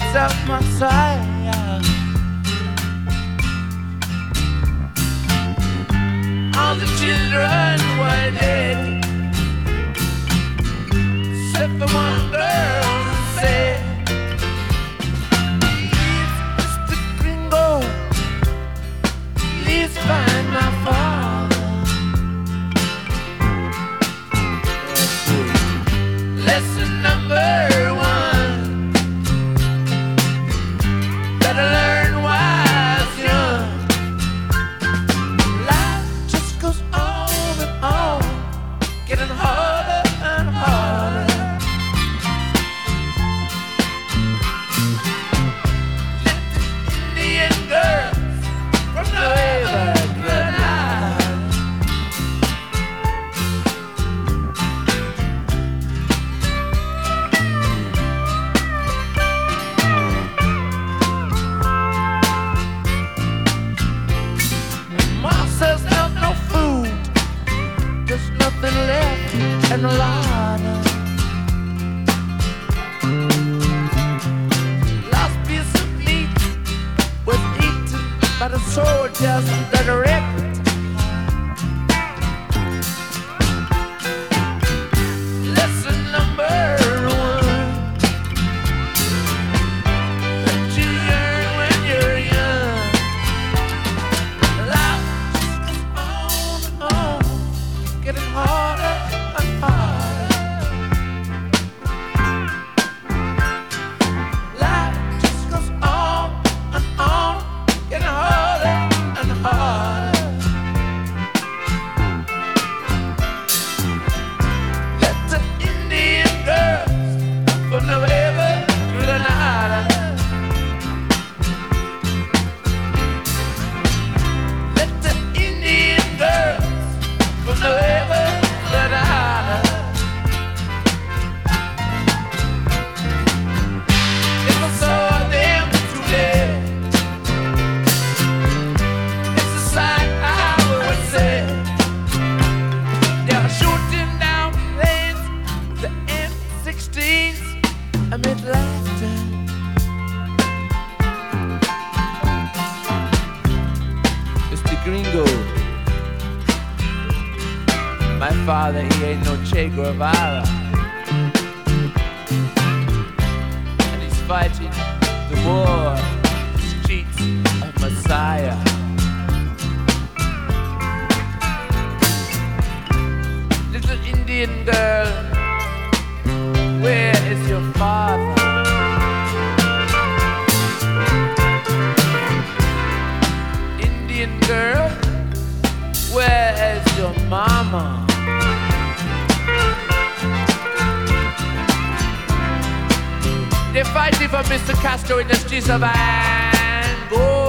of Messiah. All the children were dead, except for one girl who said, "Please, Mr. Gringo, please find my father." Lesson number one, better learn wise young. Life just goes on and on, getting harder and harder. Let the Indian girls from the river Granada Mom says there's no food, there's nothing left in the larder. Last piece of meat was eaten by the soldiers that wrecked. Lesson number one, that you learn when you're young. Life just goes on and on, getting harder and harder. Life just goes on and on, getting harder and harder. Let the Indian girls from the river Granada, let the Indian girls from the river Granada. If I saw them today, it's a sight I would say. They are shooting down planes with the M16s amid laughter. Mr. Gringo, my father, he ain't no Che Guevara, and he's fighting the war in the streets of Messiah. Little Indian girl, where is your father? Indian girl, where is your mama? They're fighting for Mr. Castro in the streets of Angola.